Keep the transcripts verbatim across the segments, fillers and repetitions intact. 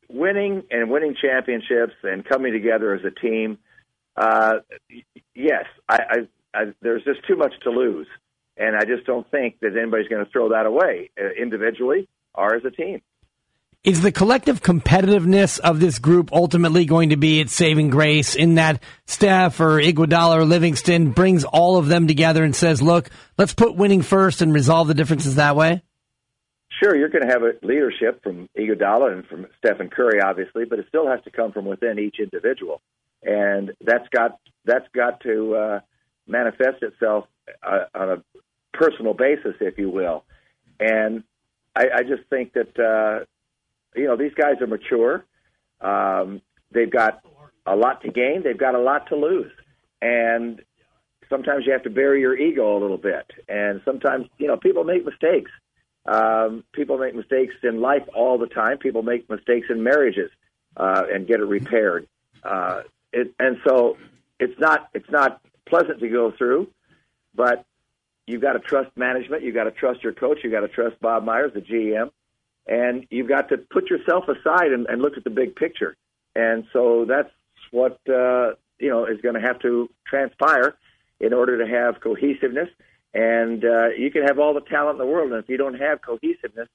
winning and winning championships and coming together as a team, uh, yes, I, I, I, there's just too much to lose. And I just don't think that anybody's going to throw that away, uh, individually or as a team. Is the collective competitiveness of this group ultimately going to be its saving grace in that Steph or Iguodala or Livingston brings all of them together and says, look, let's put winning first and resolve the differences that way? Sure, you're going to have a leadership from Iguodala and from Stephen Curry, obviously, but it still has to come from within each individual. And that's got that's got to uh, manifest itself uh, on a personal basis, if you will. And I, I just think that, uh, you know, these guys are mature. Um, they've got a lot to gain. They've got a lot to lose. And sometimes you have to bury your ego a little bit. And sometimes, you know, people make mistakes. Um, people make mistakes in life all the time. People make mistakes in marriages uh, and get it repaired. Uh, it, and so it's not it's not pleasant to go through, but you've got to trust management. You've got to trust your coach. You've got to trust Bob Myers, the G M. And you've got to put yourself aside and, and look at the big picture. And so that's what, uh, you know, is going to have to transpire in order to have cohesiveness. And uh, you can have all the talent in the world, and if you don't have cohesiveness,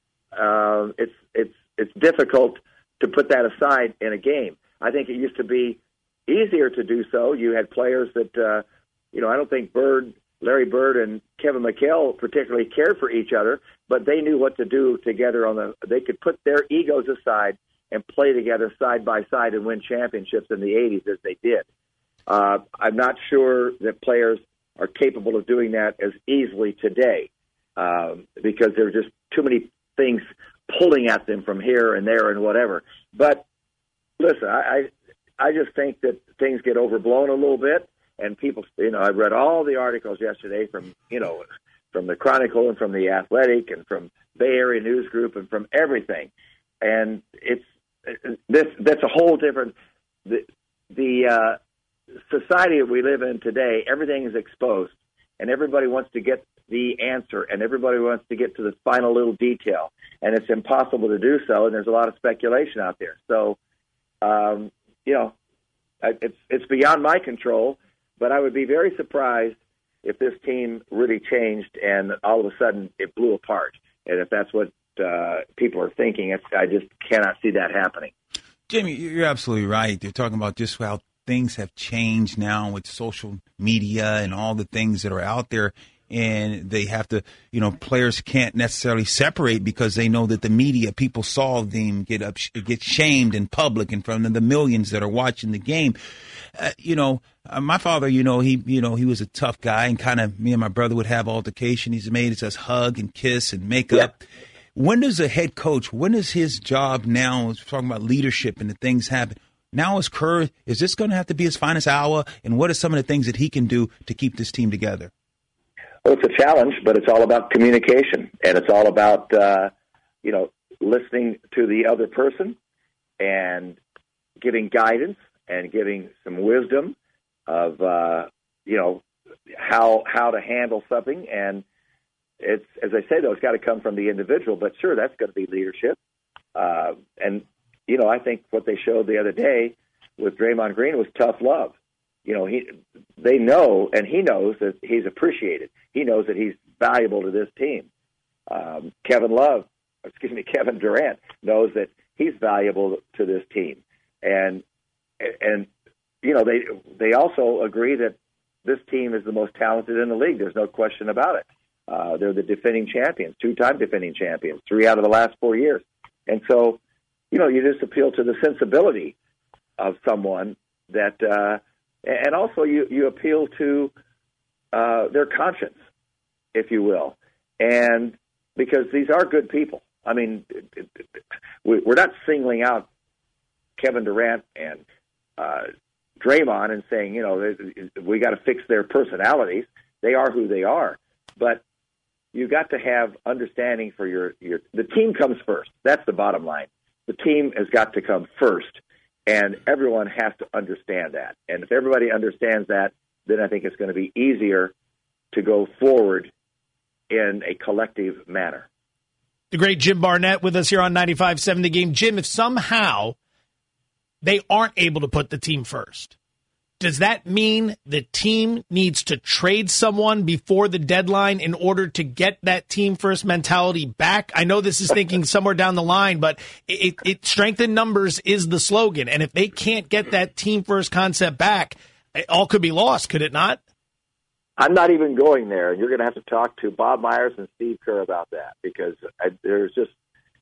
uh, it's it's it's difficult to put that aside in a game. I think it used to be easier to do so. You had players that, uh, you know, I don't think Bird, Larry Bird, and Kevin McHale particularly cared for each other, but they knew what to do together. On the they could put their egos aside and play together side by side and win championships in the eighties as they did. Uh, I'm not sure that players are capable of doing that as easily today um, because there are just too many things pulling at them from here and there and whatever. But listen, I, I, I just think that things get overblown a little bit, and people, you know, I read all the articles yesterday from, you know, from the Chronicle and from the Athletic and from Bay Area News Group and from everything, and it's this that's a whole different the the. Uh, society that we live in today. Everything is exposed, and everybody wants to get the answer, and everybody wants to get to the final little detail, and it's impossible to do so, and there's a lot of speculation out there. So, um, you know, it's it's beyond my control, but I would be very surprised if this team really changed and all of a sudden it blew apart. And if that's what uh, people are thinking, it's, I just cannot see that happening. Jamie, you're absolutely right. They're talking about just how things have changed now with social media and all the things that are out there, and they have to, you know, players can't necessarily separate because they know that the media, people saw them get up, get shamed in public in front of the millions that are watching the game. Uh, you know, uh, my father, you know, he, you know, he was a tough guy, and kind of me and my brother would have altercation. He's made us hug and kiss and make up. Yeah. When does a head coach, when is his job now, we're talking about leadership and the things happen, now is Kerr, is this going to have to be his finest hour, and what are some of the things that he can do to keep this team together? Well, it's a challenge, but it's all about communication, and it's all about, uh, you know, listening to the other person and giving guidance and giving some wisdom of, uh, you know, how how to handle something. And it's, as I say, though, it's got to come from the individual, but sure, that's going to be leadership. Uh, and You know, I think what they showed the other day with Draymond Green was tough love. You know, he they know, and he knows that he's appreciated. He knows that he's valuable to this team. Um, Kevin Love, excuse me, Kevin Durant knows that he's valuable to this team. And, and you know, they they also agree that this team is the most talented in the league. There's no question about it. Uh, they're the defending champions, two-time defending champions, three out of the last four years. And so, you know, you just appeal to the sensibility of someone that, uh, and also you, you appeal to uh, their conscience, if you will. And because these are good people. I mean, it, it, it, we're not singling out Kevin Durant and uh, Draymond and saying, you know, we got to fix their personalities. They are who they are. But you got to have understanding for your, your, the team comes first. That's the bottom line. The team has got to come first, and everyone has to understand that. And if everybody understands that, then I think it's going to be easier to go forward in a collective manner. The great Jim Barnett with us here on ninety-five seven The Game. Jim, if somehow they aren't able to put the team first, does that mean the team needs to trade someone before the deadline in order to get that team first mentality back? I know this is thinking somewhere down the line, but it, it strength in numbers is the slogan. And if they can't get that team first concept back, it all could be lost, could it not? I'm not even going there. You're going to have to talk to Bob Myers and Steve Kerr about that, because I, there's just,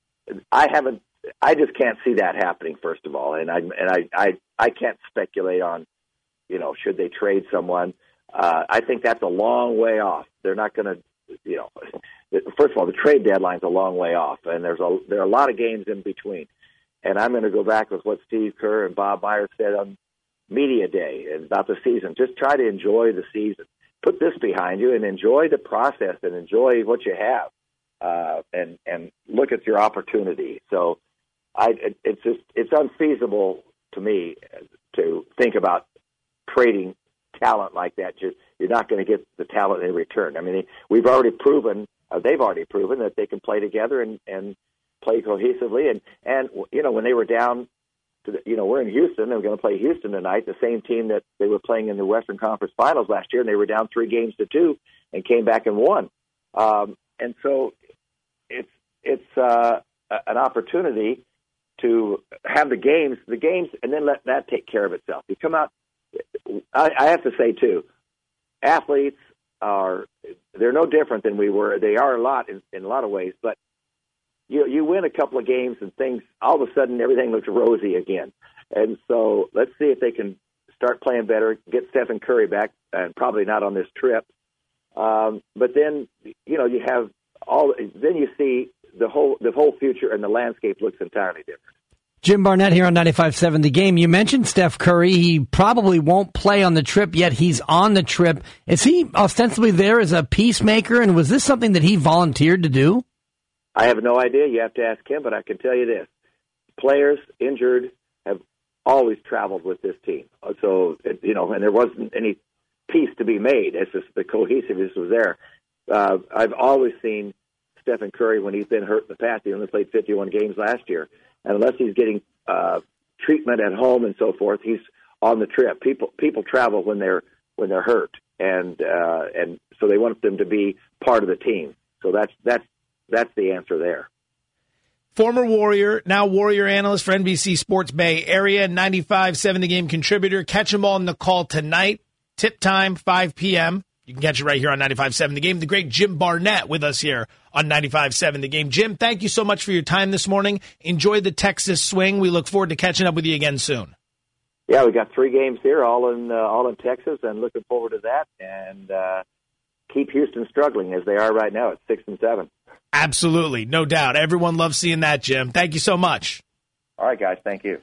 I haven't, I just can't see that happening, first of all. And I, and I, I, I can't speculate on, you know, should they trade someone? Uh, I think that's a long way off. They're not going to, you know, first of all, the trade deadline's a long way off, and there's a there are a lot of games in between. And I'm going to go back with what Steve Kerr and Bob Myers said on Media Day about the season. Just try to enjoy the season. Put this behind you and enjoy the process and enjoy what you have, uh, and and look at your opportunity. So, I it, it's just it's unfeasible to me to think about trading talent like that. Just you're not going to get the talent in return. I mean, we've already proven, uh, they've already proven that they can play together and, and play cohesively. And, and, you know, when they were down to the, you know, we're in Houston, and we're going to play Houston tonight, the same team that they were playing in the Western Conference Finals last year, and they were down three games to two and came back and won. Um, and so it's, it's, uh, an opportunity to have the games, the games, and then let that take care of itself. You come out, I, I have to say, too, athletes are, they're no different than we were. They are a lot in, in a lot of ways, but you you win a couple of games and things, all of a sudden everything looks rosy again. And so let's see if they can start playing better, get Stephen Curry back, and probably not on this trip. Um, but then, you know, you have all, then you see the whole, the whole future and the landscape looks entirely different. Jim Barnett here on ninety-five seven The Game. You mentioned Steph Curry. He probably won't play on the trip, yet he's on the trip. Is he ostensibly there as a peacemaker, and was this something that he volunteered to do? I have no idea. You have to ask him, but I can tell you this. Players injured have always traveled with this team. So, you know, and there wasn't any peace to be made. It's just the cohesiveness was there. Uh, I've always seen Stephen Curry, when he's been hurt in the past, he only played fifty-one games last year. And unless he's getting uh, treatment at home and so forth, he's on the trip. People people travel when they're when they're hurt, and uh, and so they want them to be part of the team. So that's that's that's the answer there. Former Warrior, now Warrior analyst for N B C Sports Bay Area, ninety-five seven The Game contributor. Catch him on the call tonight. Tip time, five p.m. You can catch it right here on ninety-five seven The Game. The great Jim Barnett with us here on ninety-five seven The Game. Jim, thank you so much for your time this morning. Enjoy the Texas swing. We look forward to catching up with you again soon. Yeah, we got three games here, all in uh, all in Texas, and looking forward to that. And uh, keep Houston struggling as they are right now at six and seven. Absolutely, no doubt. Everyone loves seeing that, Jim. Thank you so much. All right, guys. Thank you.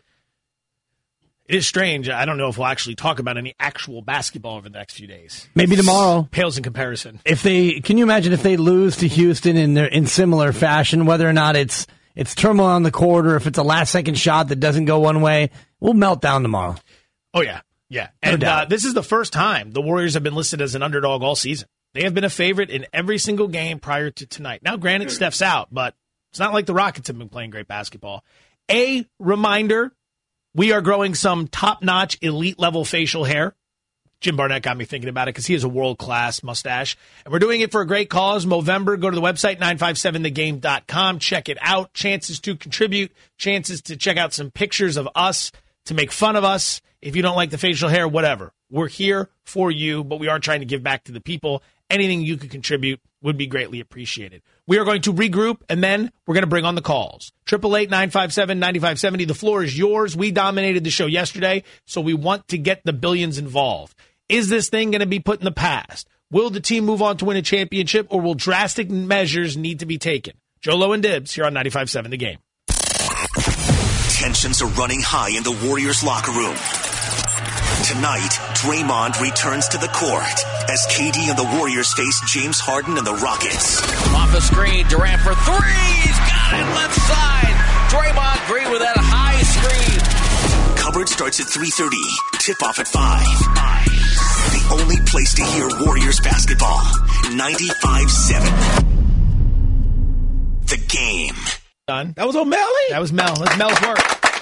It is strange. I don't know if we'll actually talk about any actual basketball over the next few days. Maybe tomorrow. Pales in comparison. If they, can you imagine if they lose to Houston in their, in similar fashion, whether or not it's it's turmoil on the court or if it's a last second shot that doesn't go one way, we'll melt down tomorrow. Oh yeah, yeah. And no uh, this is the first time the Warriors have been listed as an underdog all season. They have been a favorite in every single game prior to tonight. Now, granted, Steph's out, but it's not like the Rockets have been playing great basketball. A reminder. We are growing some top-notch, elite-level facial hair. Jim Barnett got me thinking about it because he has a world-class mustache. And we're doing it for a great cause. Movember, go to the website, nine five seven the game dot com. Check it out. Chances to contribute. Chances to check out some pictures of us, to make fun of us. If you don't like the facial hair, whatever. We're here for you, but we are trying to give back to the people. Anything you could contribute would be greatly appreciated. We are going to regroup, and then we're going to bring on the calls. eight eight eight, nine five seven, nine five seven zero. The floor is yours. We dominated the show yesterday, so we want to get the billions involved. Is this thing going to be put in the past? Will the team move on to win a championship, or will drastic measures need to be taken? Jolo and Dibs here on ninety-five seven The Game. Tensions are running high in the Warriors locker room. Tonight, Draymond returns to the court as K D and the Warriors face James Harden and the Rockets. Off the screen, Durant for three. He's got it left side. Draymond Green with that high screen. Coverage starts at three thirty. Tip-off at five. The only place to hear Warriors basketball. ninety-five seven The Game. Done. That was O'Malley? That was Mel. That's Mel's work.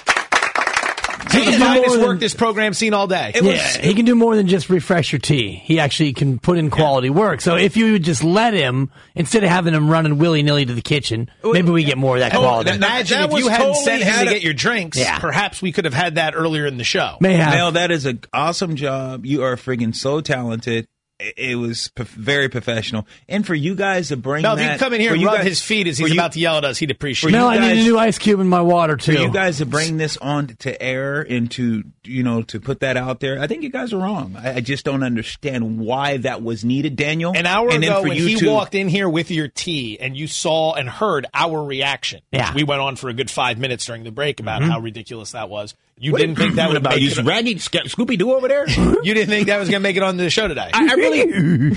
He can finest work this program's seen all day. It was, yeah, he can do more than just refresh your tea. He actually can put in quality yeah. work. So if you would just let him, instead of having him running willy-nilly to the kitchen, maybe we get more of that quality. Oh, imagine that if you hadn't totally sent him to a, get your drinks, yeah. perhaps we could have had that earlier in the show. May have. Mel, that is an awesome job. You are friggin' so talented. It was p- very professional. And for you guys to bring Mel, that... if you come in here and rub guys, his feet as he's you, about to yell at us, he'd appreciate it. Mel, guys, I need a new ice cube in my water, too. For you guys to bring this on to air and to, you know, to put that out there, I think you guys are wrong. I, I just don't understand why that was needed, Daniel. An hour and ago, when he to, walked in here with your tea and you saw and heard our reaction, yeah. we went on for a good five minutes during the break about mm-hmm. how ridiculous that was. You what, didn't think that would about you, Raggy Scooby-Doo over there? You didn't think that was going to make it on the show today? I, I really...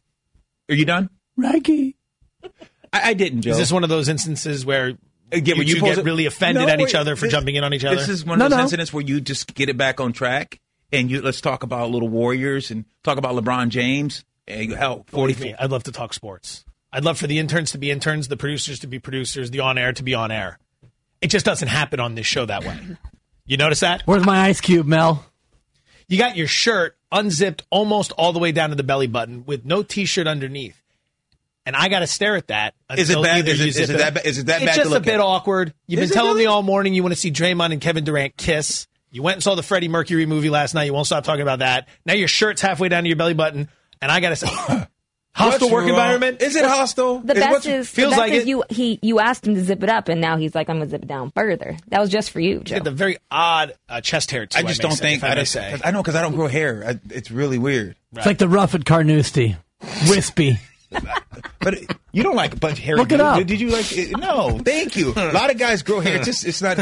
Are you done? Raggy. I, I didn't, Joe. Is this one of those instances where Again, you, you two get it, really offended no, at each wait, other for this, jumping in on each other? This is one no, of those no. incidents where you just get it back on track and you let's talk about little Warriors and talk about LeBron James. And hell, forty me, I'd love to talk sports. I'd love for the interns to be interns, the producers to be producers, the on-air to be on-air. It just doesn't happen on this show that way. You notice that? Where's my ice cube, Mel? You got your shirt unzipped almost all the way down to the belly button with no T-shirt underneath. And I got to stare at that. Is it bad? Is it, is it that? Is it that it's bad? It's just to look a bit at? awkward. You've is been telling really? me all morning you want to see Draymond and Kevin Durant kiss. You went and saw the Freddie Mercury movie last night. You won't stop talking about that. Now your shirt's halfway down to your belly button, and I got to say, hostile work wrong? environment. Is it hostile? The is best is feels the best like is it. you he you asked him to zip it up, and now he's like, I'm gonna zip it down further. That was just for you, Joe. You got the very odd uh, chest hair. Too, I just I may don't say, think. I, I, may just, say. I know because I don't grow hair. I, it's really weird. Right. It's like the rough at Carnoustie. Wispy. But you don't like a bunch of hair. Look it up. Did you like it? No, thank you. A lot of guys grow hair. It's just, it's not.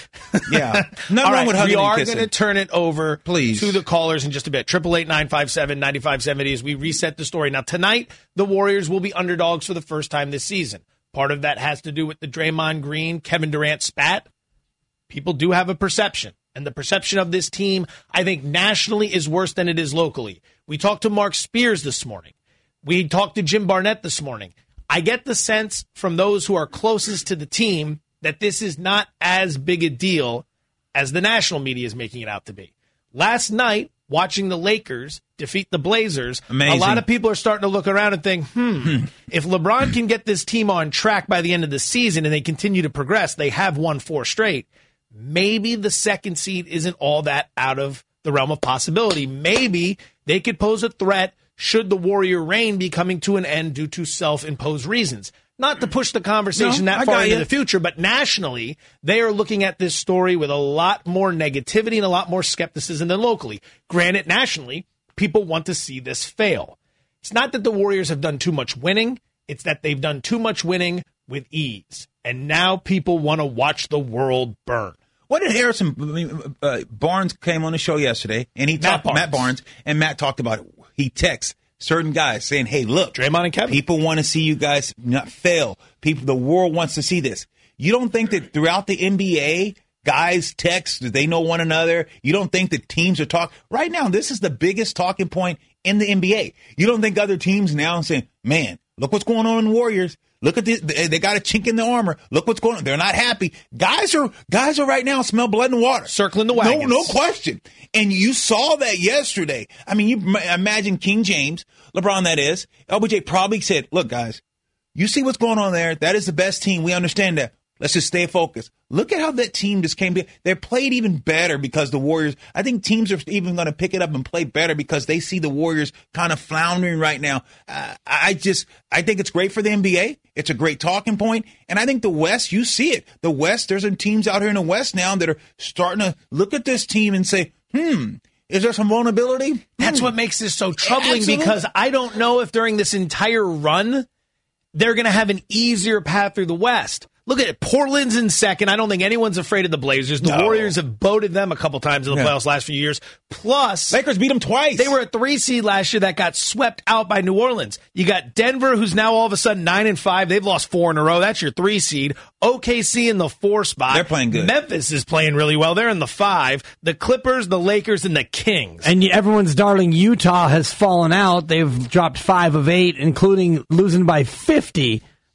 Yeah. Nothing All wrong right, with hugging we are and kissing. going to turn it over Please. to the callers in just a bit. Triple eight nine five seven ninety five seventy as we reset the story. Now tonight, the Warriors will be underdogs for the first time this season. Part of that has to do with the Draymond Green, Kevin Durant spat. People do have a perception. And the perception of this team, I think, nationally is worse than it is locally. We talked to Mark Spears this morning. We talked to Jim Barnett this morning. I get the sense from those who are closest to the team that this is not as big a deal as the national media is making it out to be. Last night, watching the Lakers defeat the Blazers, Amazing. A lot of people are starting to look around and think, hmm, if LeBron can get this team on track by the end of the season and they continue to progress, they have won four straight. Maybe the second seed isn't all that out of the realm of possibility. Maybe they could pose a threat should the Warrior reign be coming to an end due to self-imposed reasons. Not to push the conversation No, that I far got into you. the future, but nationally, they are looking at this story with a lot more negativity and a lot more skepticism than locally. Granted, nationally, people want to see this fail. It's not that the Warriors have done too much winning. It's that they've done too much winning with ease. And now people want to watch the world burn. What did Harrison I mean, uh, Barnes came on the show yesterday, and he Matt talked Barnes. Matt Barnes, and Matt talked about it. He texts certain guys saying, "Hey, look, Draymond and Kevin. People want to see you guys not fail. People, the world wants to see this. You don't think that throughout the N B A, guys text, that they know one another? You don't think that teams are talking right now? This is the biggest talking point in the N B A. You don't think other teams now saying, "Man, look what's going on in the Warriors." Look at this. They got a chink in the armor. Look what's going on. They're not happy. Guys are guys are right now smell blood and water. Circling the wagons. No, no question. And you saw that yesterday. I mean, you imagine King James, LeBron that is, L B J probably said, look, guys, you see what's going on there. That is the best team. We understand that. Let's just stay focused. Look at how that team just came. They're played even better because the Warriors, I think teams are even going to pick it up and play better because they see the Warriors kind of floundering right now. Uh, I just, I think it's great for the N B A. It's a great talking point. And I think the West, you see it. The West, there's some teams out here in the West now that are starting to look at this team and say, hmm, is there some vulnerability? That's hmm. what makes this so troubling Absolutely. because I don't know if during this entire run, they're going to have an easier path through the West. Look at it. Portland's in second. I don't think anyone's afraid of the Blazers. The No. Warriors have boated them a couple times in the Yeah. playoffs last few years. Plus, Lakers beat them twice. they were a three seed last year that got swept out by New Orleans. You got Denver, who's now all of a sudden nine and five. They've lost four in a row. That's your three seed. O K C in the four spot. They're playing good. Memphis is playing really well. They're in the five. The Clippers, the Lakers, and the Kings. And everyone's darling Utah has fallen out. They've dropped five of eight, including losing by fifty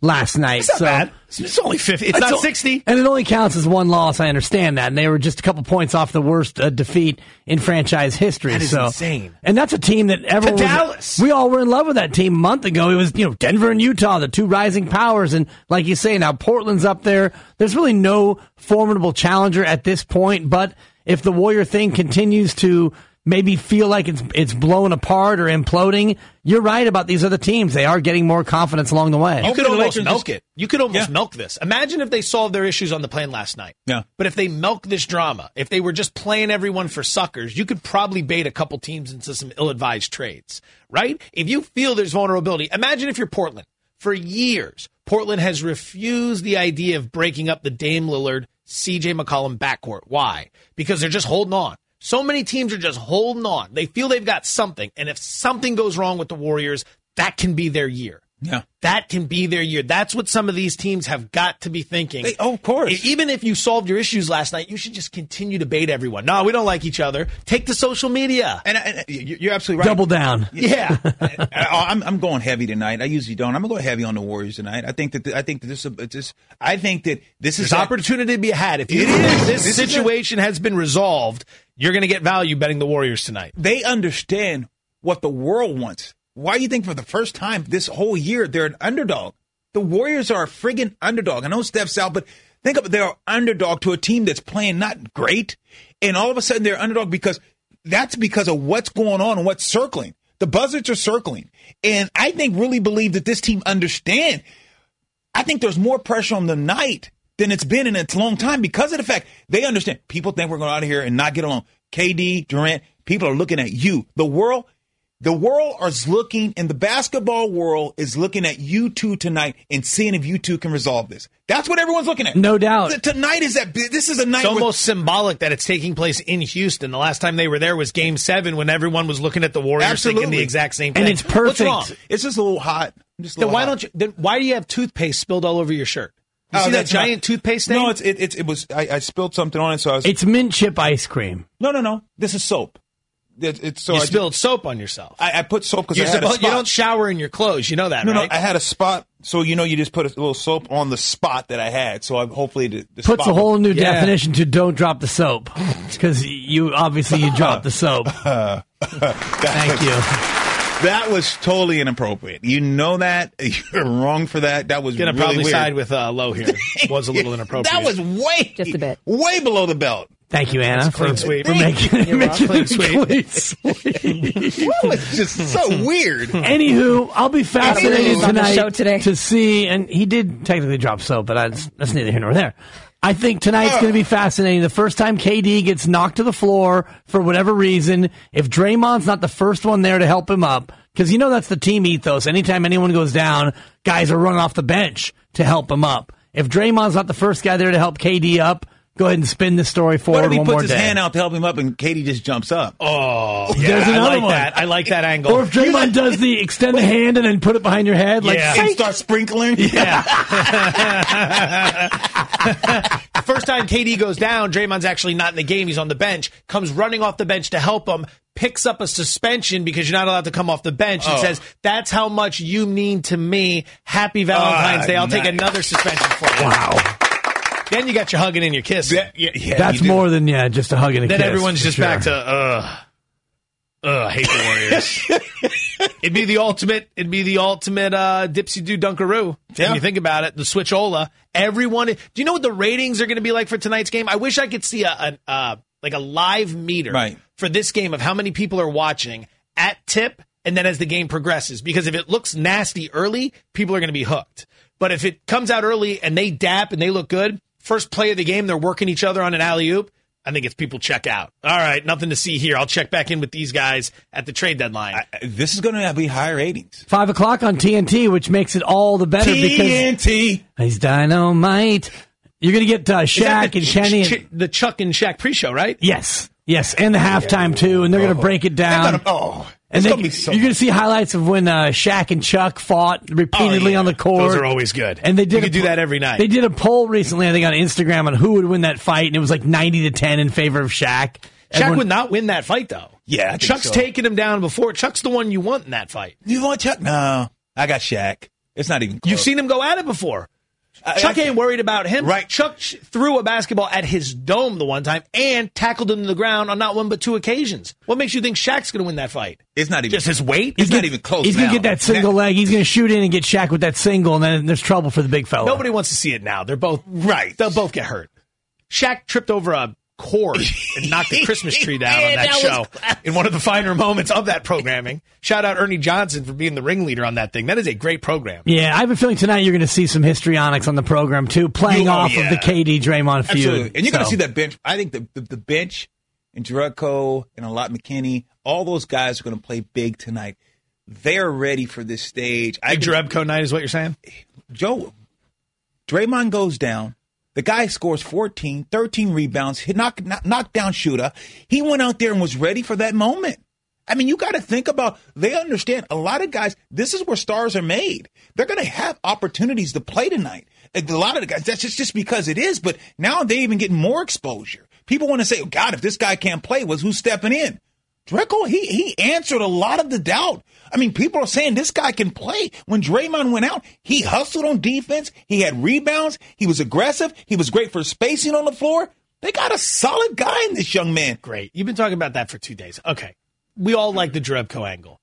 last night. It's not so bad. It's only fifty. It's, it's not sixty. And it only counts as one loss. I understand that. And they were just a couple points off the worst uh, defeat in franchise history. That is so, insane. And that's a team that everyone to was, Dallas. We all were in love with that team a month ago. It was, you know, Denver and Utah, the two rising powers. And like you say, now Portland's up there. There's really no formidable challenger at this point. But if the Warrior thing continues to maybe feel like it's it's blowing apart or imploding, you're right about these other teams. They are getting more confidence along the way. You could almost milk just, it. You could almost yeah. milk this. Imagine if they solved their issues on the plane last night. Yeah. But if they milk this drama, if they were just playing everyone for suckers, you could probably bait a couple teams into some ill-advised trades, right? If you feel there's vulnerability, imagine if you're Portland. For years, Portland has refused the idea of breaking up the Dame Lillard, C J McCollum backcourt. Why? Because they're just holding on. So many teams are just holding on. They feel they've got something. And if something goes wrong with the Warriors, that can be their year. Yeah. That can be their year. That's what some of these teams have got to be thinking. They, oh, of course. Even if you solved your issues last night, you should just continue to bait everyone. No, we don't like each other. Take to social media. And, and you're absolutely right. Double down. Yeah. I, I'm, I'm going heavy tonight. I usually don't. I'm going to go heavy on the Warriors tonight. I think that I think that this is this. I think that this is There's opportunity to be had. If you It is. this, This is situation has been resolved, you're going to get value betting the Warriors tonight. They understand what the world wants. Why do you think for the first time this whole year they're an underdog? The Warriors are a friggin' underdog. I know Steph's out, but think of it. They're an underdog to a team that's playing not great. And all of a sudden they're underdog because that's because of what's going on and what's circling. The buzzards are circling. And I think really believe that this team understand. I think there's more pressure on the night than it's been in a long time because of the fact they understand. People think we're going out of here and not get along. K D, Durant, people are looking at you. The world, the world is looking, and the basketball world is looking at you two tonight and seeing if you two can resolve this. That's what everyone's looking at. No doubt. Th- Tonight is that. This is a night. It's where- almost symbolic that it's taking place in Houston. The last time they were there was Game Seven when everyone was looking at the Warriors Absolutely. thinking the exact same thing. And it's perfect. What's wrong? It's just a little hot. I'm just a Then little why hot. don't you? Then why do you have toothpaste spilled all over your shirt? You Oh, see that that's giant not- toothpaste stain? No, it's it, it's it was. I, I spilled something on it, so I was. It's mint chip ice cream. no, no, no. This is soap. It, it's so you I, spilled soap on yourself. I, I put soap because I You're had a supposed- spot. you don't shower in your clothes. You know that, No, right? no, I had a spot, so you know you just put a little soap on the spot that I had. So I hopefully the, the Puts spot a whole will- new Yeah. definition to don't drop the soap. Because you, obviously, you dropped the soap. That Thank was- you. That was totally inappropriate. You know that. You're wrong for that. That was Gonna really probably weird. side with uh, Low here. Was a little inappropriate. That was way, Just a bit. way below the belt. Thank you, Anna, for, clean sweep. for making, You're making welcome. it Clean clean sweep. That was just so weird. Anywho, I'll be fascinated Anywho. On the tonight show today. to see, and he did technically drop soap, but that's, that's neither here nor there. I think tonight's going to be fascinating. The first time K D gets knocked to the floor for whatever reason, if Draymond's not the first one there to help him up, because you know that's the team ethos. Anytime anyone goes down, guys are running off the bench to help him up. If Draymond's not the first guy there to help K D up, go ahead and spin the story What forward if he one puts more his day. hand out to help him up and Katie just jumps up? Oh, yeah, There's I another like one. that. I like that angle. Or if Draymond does the extend the hand and then put it behind your head, like Yeah. And psych. start sprinkling? First time K D goes down, Draymond's actually not in the game. He's on the bench, comes running off the bench to help him, picks up a suspension because you're not allowed to come off the bench and Oh. says, that's how much you mean to me. Happy Valentine's Ah, Day. I'll take nice. another suspension for you. Wow. Then you got your hugging and your kissing. Yeah, yeah, yeah, That's you do. more than, yeah, just a hug and a Then kiss. everyone's for just sure. back to, ugh. Ugh, I hate the Warriors. It'd be the ultimate, it'd be the ultimate uh, dipsy-do dunkaroo. Yeah. When you think about it, the switchola. Everyone, do you know what the ratings are going to be like for tonight's game? I wish I could see a, a uh, like a live meter Right. for this game of how many people are watching at tip and then as the game progresses. Because if it looks nasty early, people are going to be hooked. But if it comes out early and they dap and they look good, first play of the game, they're working each other on an alley-oop, I think it's people check out. All right, nothing to see here. I'll check back in with these guys at the trade deadline. I- This is going to be high ratings. Five o'clock on T N T, which makes it all the better T N T. because he's dynamite. You're going to get uh, Is that Shaq the and Ch- Kenny. Ch- the Chuck and Shaq pre-show, right? yes, yes, and the halftime too, and they're going to break it down. They're gonna- oh, and it's they, gonna be so you're going to see highlights of when uh, Shaq and Chuck fought repeatedly Oh, yeah. on the court. Those are always good. And they did You a could do po- that every night. They did a poll recently, I think, on Instagram on who would win that fight, and it was like ninety to ten in favor of Shaq. Shaq Everyone- would not win that fight, though. Yeah, I think Chuck's so. taken him down before. Chuck's the one you want in that fight. You want Chuck? No, I got Shaq. It's not even close. You've seen him go at it before. Uh, Chuck ain't worried about him. Right. Chuck sh- threw a basketball at his dome the one time and tackled him to the ground on not one but two occasions. What makes you think Shaq's going to win that fight? It's not even just his weight. It's not even close. He's going to get that single leg. He's going to shoot in and get Shaq with that single, and then there's trouble for the big fella. Nobody wants to see it now. They're both right. They'll both get hurt. Shaq tripped over a cord and knocked the Christmas tree down on that, that show in one of the finer moments of that programming. Shout out Ernie Johnson for being the ringleader on that thing. That is a great program. Yeah, I have a feeling tonight you're going to see some histrionics on the program, too, playing you, oh, off yeah. of the K D Draymond feud. Absolutely. And you're so. going to see that bench. I think the, the, the bench and Drudko and Alot McKinney, all those guys are going to play big tonight. They're ready for this stage. Big Drebko night is what you're saying? Joe, Draymond goes down. The guy scores fourteen, thirteen rebounds, hit knock, knock, knockdown shooter. He went out there and was ready for that moment. I mean, you got to think about, they understand a lot of guys, this is where stars are made. They're going to have opportunities to play tonight. A lot of the guys, that's just, just because it is, but now they even getting more exposure. People want to say, oh, God, if this guy can't play, was who's stepping in? Dreko, he he answered a lot of the doubt. I mean, people are saying this guy can play. When Draymond went out, he hustled on defense. He had rebounds. He was aggressive. He was great for spacing on the floor. They got a solid guy in this young man. Great. You've been talking about that for two days. Okay. We all like the Drebko angle.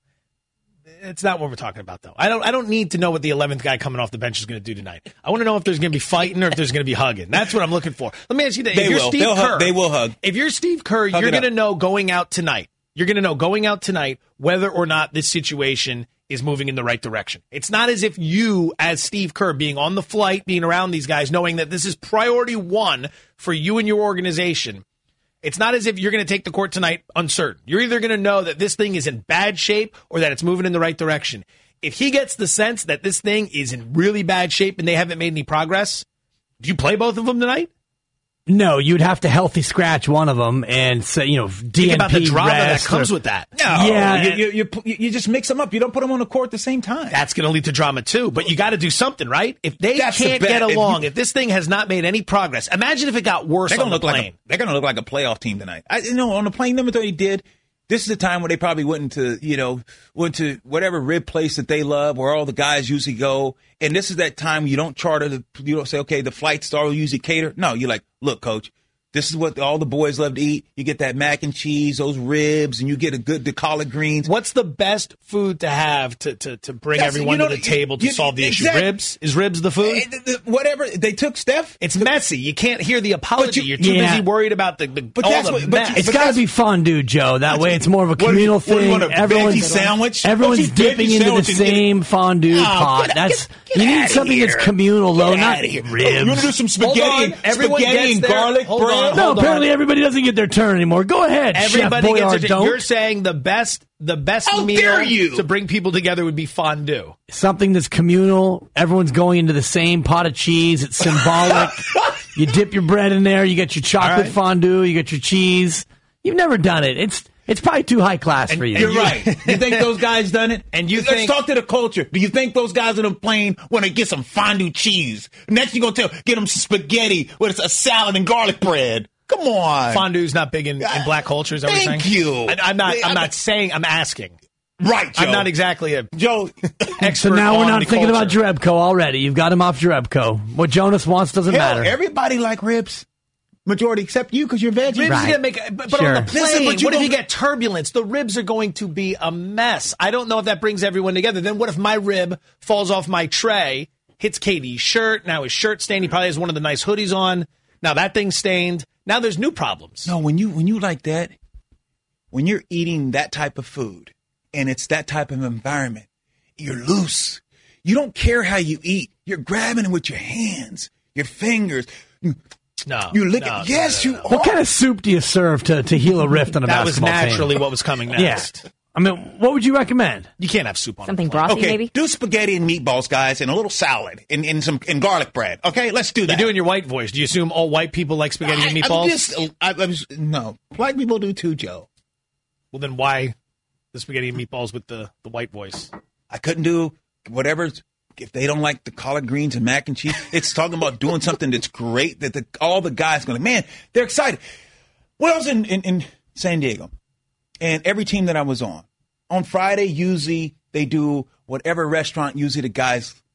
It's not what we're talking about, though. I don't I don't need to know what the eleventh guy coming off the bench is going to do tonight. I want to know if there's going to be fighting or if there's going to be hugging. That's what I'm looking for. Let me ask you this. They if you're will. Steve They'll Kerr, hug. They will hug. If you're Steve Kerr, Hug you're it going to up. know going out tonight. You're going to know going out tonight whether or not this situation is moving in the right direction. It's not as if you, as Steve Kerr, being on the flight, being around these guys, knowing that this is priority one for you and your organization. It's not as if you're going to take the court tonight uncertain. You're either going to know that this thing is in bad shape or that it's moving in the right direction. If he gets the sense that this thing is in really bad shape and they haven't made any progress, do you play both of them tonight? No, you'd have to healthy scratch one of them and say, you know, D N P Think about the drama that rest comes or, with that. No, Yeah. you, you, you, you just mix them up. You don't put them on the court at the same time. That's going to lead to drama too, but you got to do something, right? If they That's the can't bet. get If along, you- if this thing has not made any progress, imagine if it got worse They're on gonna the look plane. like a, they're going to look like a playoff team tonight. I, you know, on the plane, number they did. This is the time where they probably went to, you know, went to whatever rib place that they love, where all the guys usually go. And this is that time you don't charter the, you don't say, okay, the flight star will usually cater. No, you're like, look, coach, this is what all the boys love to eat. You get that mac and cheese, those ribs, and you get a good the collard greens. What's the best food to have to, to, to bring That's- everyone you know, to the table to you- solve the exact- issue? Ribs? Is ribs the food? Eh, the- the- whatever they took, Steph. It's messy. You can't hear the apology. you- You're too yeah. busy worried about the, the But all that's the what- but mess. you- It's but got to that's- be fondue, Joe. That way it's more of a What do you- communal what do you thing. want, a everyone's veggie sandwich? everyone's Don't you dipping veggie into the sandwich and get it- same fondue No, pot. get- That's get- get you need outta something here. that's communal, though, Get not outta here. ribs. You want to do some Hold spaghetti, on. Everyone spaghetti gets and their- garlic hold bread? on, no, hold apparently on. everybody doesn't get their turn anymore. Go ahead, Everybody Chef gets Boyardee. it. Don't. You're saying the best the best How meal dare you? to bring people together would be fondue. Something that's communal. Everyone's going into the same pot of cheese. It's symbolic. You dip your bread in there. You get your chocolate right. fondue. You get your cheese. You've never done it. It's it's probably too high class for you. You're right. You think those guys done it? And you Let's think- talk to the culture. Do you think those guys on the plane want to get some fondue cheese? Next, you gonna tell get them spaghetti with a salad and garlic bread. Come on, Fondue's not big in, in black culture. Is that what you're Thank saying? you. I, I'm not. Yeah, I'm I- not saying. I'm asking. right? Joe. I'm not exactly a Joe. expert. So now we're on not the thinking culture. about Drebko already. You've got him off Drebko. What Jonas wants doesn't Hell, matter. everybody like ribs. Majority except you because you're veggie. Ribs Right. are gonna make, but, but Sure. on the plane, Listen, but you what if don't- you get turbulence? The ribs are going to be a mess. I don't know if that brings everyone together. Then what if my rib falls off my tray, hits K D's shirt? Now his shirt's stained. He probably has one of the nice hoodies on. Now that thing's stained. Now there's new problems. No, when you when you like that, when you're eating that type of food and it's that type of environment, you're loose. You don't care how you eat. You're grabbing it with your hands, your fingers. You, No, you lick no, it. Yes, no, no, you no. are. What kind of soup do you serve to, to heal a rift on a That was basketball team? naturally what was coming next. Yeah. I mean, what would you recommend? You can't have soup on Something a plane. brothy, Okay, maybe? do spaghetti and meatballs, guys, and a little salad and, and some and garlic bread. Okay, let's do that. You're doing your white voice. Do you assume all white people like spaghetti and I- meatballs? I'm just, I, I'm just, no, black people do too, Joe. Well, then why the spaghetti and meatballs with the, the white voice? I couldn't do whatever. If they don't like the collard greens and mac and cheese, it's talking about doing something that's great that the, all the guys going, man, they're excited. Well, I was in, in, in San Diego, and every team that I was on, on Friday, usually they do whatever restaurant usually the guys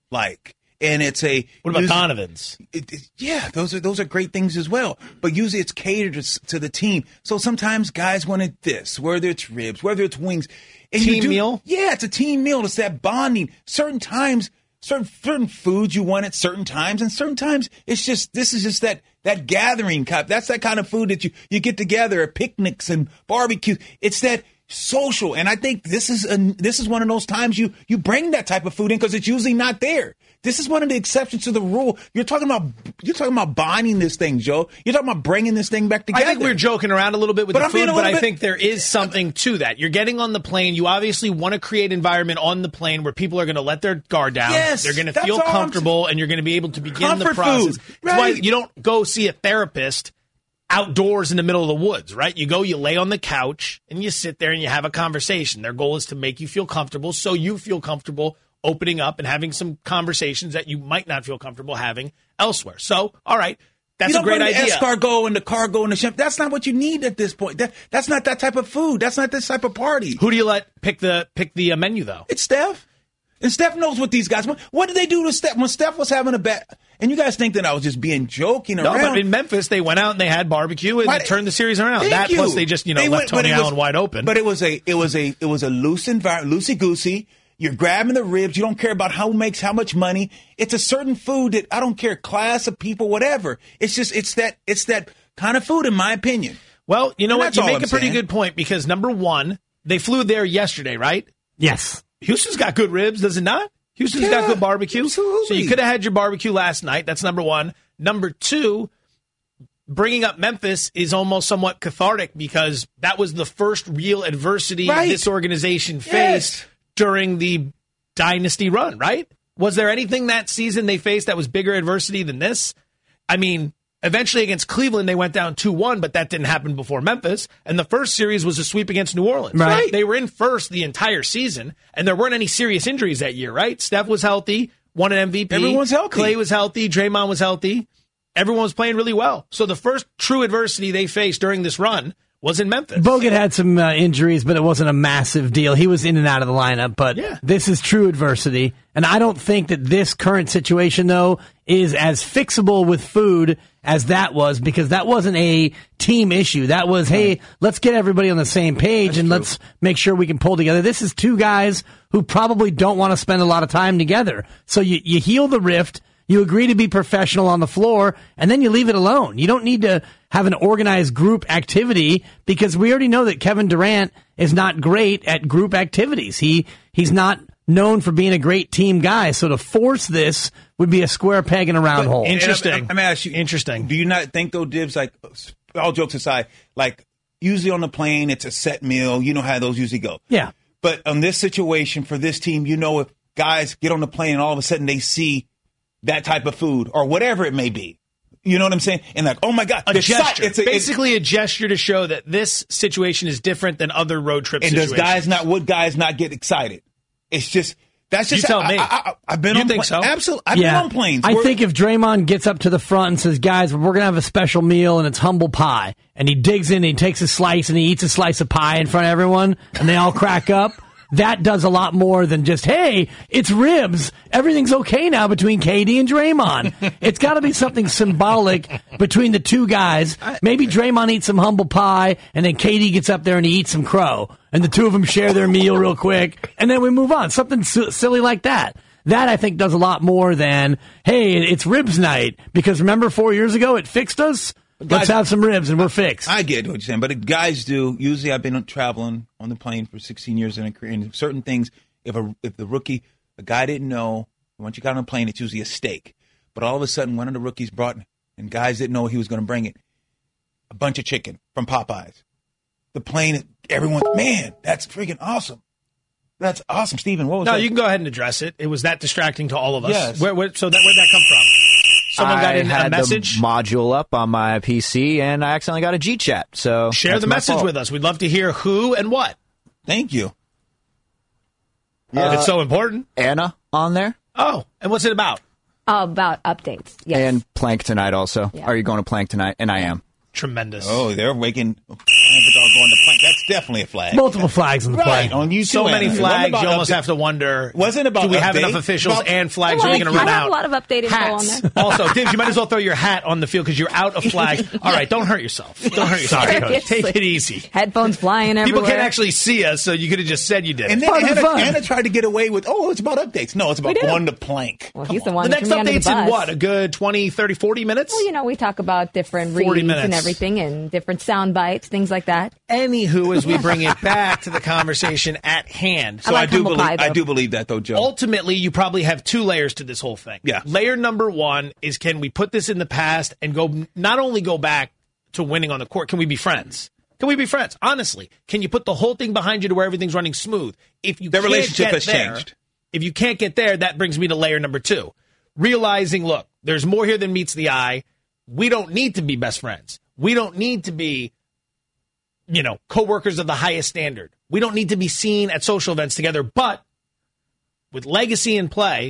like. And it's a what about usually, Donovan's? It, it, yeah, those are those are great things as well. But usually it's catered to, to the team. So sometimes guys wanted this, whether it's ribs, whether it's wings. And team you do, meal? Yeah, it's a team meal. It's that bonding. Certain times, certain certain foods you want at certain times, and certain times it's just this is just that that gathering cup. That's that kind of food that you you get together at picnics and barbecues. It's that social, and I think this is a, this is one of those times you you bring that type of food in because it's usually not there. This is one of the exceptions to the rule. You're talking about you're talking about bonding this thing, Joe. You're talking about bringing this thing back together. I think we're joking around a little bit with but the I'm food, but I bit, think there is something to that. You're getting on the plane. You obviously want to create an environment on the plane where people are going to let their guard down. Yes, they're going to feel comfortable, and you're going to be able to begin Comfort the process. Food, That's right. why you don't go see a therapist outdoors in the middle of the woods, right? You go, you lay on the couch, and you sit there and you have a conversation. Their goal is to make you feel comfortable, so you feel comfortable opening up and having some conversations that you might not feel comfortable having elsewhere. So, all right, that's you a great don't idea. The escargot and the cargo and the shrimp. That's not what you need at this point. That, that's not that type of food. That's not this type of party. Who do you let pick the pick the uh, menu, though? It's Steph. And Steph knows what these guys want. What did they do to Steph when Steph was having a bet? And you guys think that I was just being joking around? No, but in Memphis, they went out and they had barbecue and Why, they turned the series around. Thank That you. plus they just you know they left went, Tony was, Allen wide open. But it was a it was a it was a loose environment, loosey goosey. You're grabbing the ribs. You don't care about how makes how much money. It's a certain food that I don't care class of people, whatever. It's just it's that it's that kind of food, in my opinion. Well, you know and what? You make I'm a pretty saying. good point because number one, they flew there yesterday, right? Yes. Houston's got good ribs, does it not? Houston's Yeah, got good barbecue. absolutely. So you could have had your barbecue last night. That's number one. Number two, bringing up Memphis is almost somewhat cathartic because that was the first real adversity Right. this organization faced Yes. during the dynasty run, right? Was there anything that season they faced that was bigger adversity than this? I mean, eventually against Cleveland, they went down two one, but that didn't happen before Memphis. And the first series was a sweep against New Orleans. Right. They were in first the entire season, and there weren't any serious injuries that year, right? Steph was healthy, won an M V P. Everyone's healthy. Clay was healthy. Draymond was healthy. Everyone was playing really well. So the first true adversity they faced during this run was in Memphis. Bogut had some uh, injuries, but it wasn't a massive deal. He was in and out of the lineup, but Yeah. this is true adversity. And I don't think that this current situation, though, is as fixable with food as that was, because that wasn't a team issue. That was, hey, let's get everybody on the same page and let's make sure we can pull together. This is two guys who probably don't want to spend a lot of time together. So you, you heal the rift. You agree to be professional on the floor, and then you leave it alone. You don't need to have an organized group activity because we already know that Kevin Durant is not great at group activities. He he's not known for being a great team guy. So to force this would be a square peg in a round But- hole. Interesting. And I'm, I'm, I'm ask you, Interesting. Do you not think though, Dibs? Like all jokes aside, like usually on the plane, it's a set meal. You know how those usually go. Yeah. But on this situation for this team, you know, if guys get on the plane and all of a sudden they see that type of food or whatever it may be. You know what I'm saying? And like, oh my God, A the sight- gesture. It's a, Basically a gesture to show that this situation is different than other road trip and situations. does guys not, would guys not get excited? It's just, that's just, You tell I, me. I, I, I've been You on think pla- so? Absolutely. I've yeah. been on planes. I where- think if Draymond gets up to the front and says, guys, we're going to have a special meal and it's humble pie, and he digs in and he takes a slice and he eats a slice of pie in front of everyone and they all crack up, that does a lot more than just, hey, it's ribs. Everything's okay now between K D and Draymond. It's got to be something symbolic between the two guys. Maybe Draymond eats some humble pie, and then K D gets up there and he eats some crow, and the two of them share their meal real quick, and then we move on. Something s- silly like that. That, I think, does a lot more than, hey, it's ribs night. Because remember four years ago, it fixed us? Let's Guys, have some ribs and we're fixed. I get what you're saying, but if guys do. Usually, I've been traveling on the plane for sixteen years in a career, and certain things, if a if the rookie, a guy didn't know, once you got on a plane, it's usually a steak. But all of a sudden, one of the rookies brought, and guys didn't know he was going to bring it, a bunch of chicken from Popeyes. The plane, everyone, man, that's freaking awesome. That's awesome, Steven. What was No, that? you can go ahead and address it. It was that distracting to all of us. Yes. Where, where, so that, where'd that come from? Someone got I in had a message? the module up on my P C, and I accidentally got a G chat. So Share that's the my message fault. with us. We'd love to hear who and what. Thank you. If it's so important. Anna on there, Oh, and what's it about? Oh, about updates. Yes. and Plank tonight also. Yeah. Are you going to Plank tonight? And I am. Tremendous. Oh, they're waking. Neanderthal going to plank. That's definitely a flag. Multiple flags on the Right, play. on you So too, many Anna. It wasn't flags, about you almost update. have to wonder, Wasn't about do we have update. enough officials About- and flags Well, are we going to I run have out? a lot of updated info on Hats. there. Also, Tibbs, you might as well throw your hat on the field because you're out of flag. All right, don't hurt yourself. Don't hurt yourself. Sorry, Coach. Take it easy. Headphones flying everywhere. People can't actually see us, so you could have just said you did And it. then Part of the Anna, fun. Anna tried to get away with, oh, it's about updates. No, it's about We do. going to plank. Well, Come he's the on. one The that next threw me under the update's in bus. what? A good twenty, thirty, forty minutes? Well, you know, we talk about different reads forty and minutes. everything and different sound bites, things like that. Anywho, as we bring it back to the conversation at hand. I So like I do humble believe pie, I though. do believe that though, Joe. Ultimately, you probably have two layers to this whole thing. Yeah. Layer number one is, can we put this in the past and go not only go back to winning on the court, can we be friends? Can we be friends? Honestly, can you put the whole thing behind you to where everything's running smooth? If you Their can't relationship get has there, changed. If you can't get there, that brings me to layer number two. Realizing, look, there's more here than meets the eye. We don't need to be best friends. We don't need to be, you know, coworkers of the highest standard. We don't need to be seen at social events together. But with legacy in play,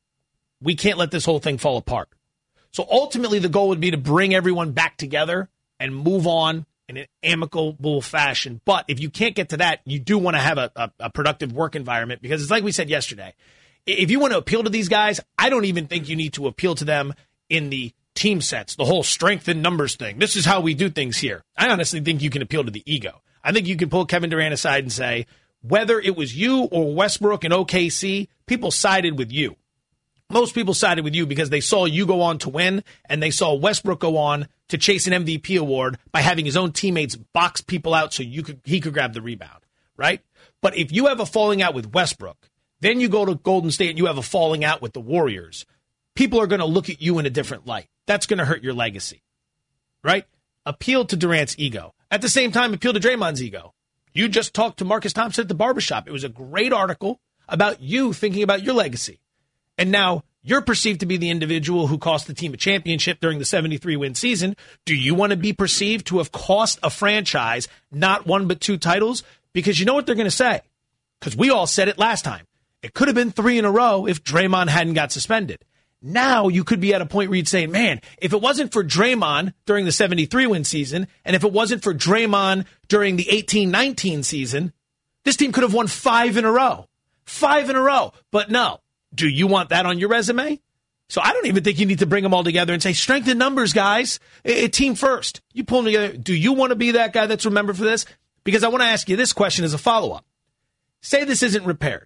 we can't let this whole thing fall apart. So ultimately, the goal would be to bring everyone back together and move on in an amicable fashion. But if you can't get to that, you do want to have a, a, a productive work environment, because it's like we said yesterday. If you want to appeal to these guys, I don't even think you need to appeal to them in the team sense, the whole strength in numbers thing. This is how we do things here. I honestly think you can appeal to the ego. I think you can pull Kevin Durant aside and say, whether it was you or Westbrook and O K C, people sided with you. Most people sided with you because they saw you go on to win, and they saw Westbrook go on to chase an M V P award by having his own teammates box people out so you could he could grab the rebound, right? But if you have a falling out with Westbrook, then you go to Golden State and you have a falling out with the Warriors, people are going to look at you in a different light. That's going to hurt your legacy, right? Appeal to Durant's ego. At the same time, appeal to Draymond's ego. You just talked to Marcus Thompson at the barbershop. It was a great article about you thinking about your legacy. And now you're perceived to be the individual who cost the team a championship during the seventy-three win season. Do you want to be perceived to have cost a franchise not one but two titles? Because you know what they're going to say. Because we all said it last time. It could have been three in a row if Draymond hadn't got suspended. Now you could be at a point where you'd say, man, if it wasn't for Draymond during the seventy-three win season, and if it wasn't for Draymond during the eighteen nineteen season, this team could have won five in a row. Five in a row. But no. Do you want that on your resume? So I don't even think you need to bring them all together and say, strength in numbers, guys. A team first. You pull them together. Do you want to be that guy that's remembered for this? Because I want to ask you this question as a follow-up. Say this isn't repaired.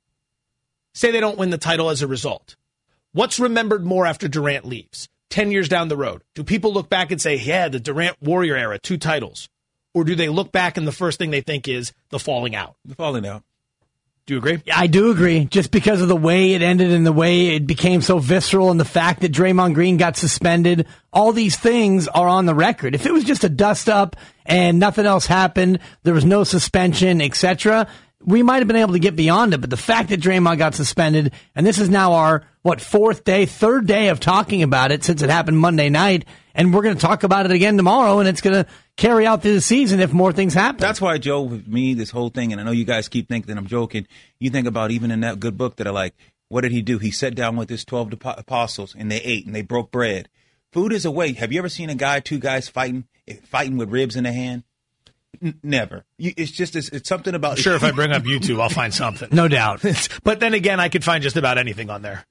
Say they don't win the title as a result. What's remembered more after Durant leaves? Ten years down the road, do people look back and say, yeah, the Durant Warrior era, two titles? Or do they look back and the first thing they think is the falling out? The falling out. Do you agree? I do agree, just because of the way it ended and the way it became so visceral and the fact that Draymond Green got suspended. All these things are on the record. If it was just a dust-up and nothing else happened, there was no suspension, et cetera, we might have been able to get beyond it. But the fact that Draymond got suspended, and this is now our, what, fourth day, third day of talking about it since it happened Monday night, and we're going to talk about it again tomorrow, and it's going to carry out through the season if more things happen. That's why, Joe, with me, this whole thing, and I know you guys keep thinking that I'm joking, you think about even in that good book that I like, what did he do? He sat down with his twelve apostles, and they ate, and they broke bread. Food is a way. Have you ever seen a guy, two guys fighting, fighting with ribs in their hand? N- never. You, it's just, it's, it's something about... Sure, if I bring up YouTube, I'll find something. No doubt. But then again, I could find just about anything on there.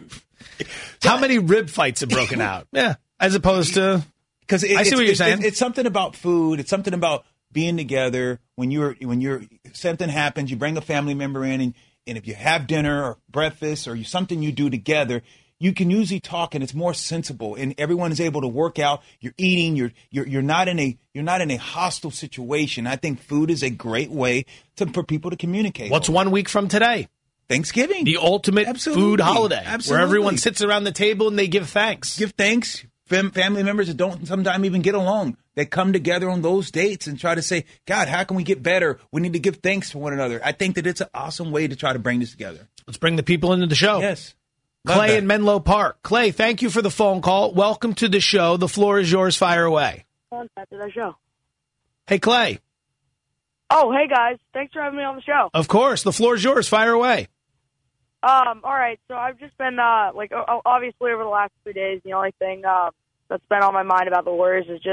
How many rib fights have broken out? Yeah, as opposed to... Because I see what you're saying. It's, it's something about food. It's something about being together. When you're when you're something happens, you bring a family member in, and, and if you have dinner or breakfast or you, something you do together, you can usually talk, and it's more sensible, and everyone is able to work out. You're eating. You're you're you're not in a you're not in a hostile situation. I think food is a great way to for people to communicate. What's one week from today? Thanksgiving, the ultimate Absolutely. food holiday, Absolutely. where everyone sits around the table and they give thanks. Give thanks. Fam- family members that don't sometimes even get along, they come together on those dates and try to say, God, how can we get better? We need to give thanks for one another. I think that it's an awesome way to try to bring this together. Let's bring the people into the show. Yes. Love Clay that. in Menlo Park. Clay, thank you for the phone call. Welcome to the show. The floor is yours. Fire away. After the show. Hey, Clay. Oh, hey, guys. Thanks for having me on the show. Of course. The floor is yours. Fire away. Um, all right, so I've just been, uh, like, obviously over the last few days, the only thing uh, that's been on my mind about the Warriors is just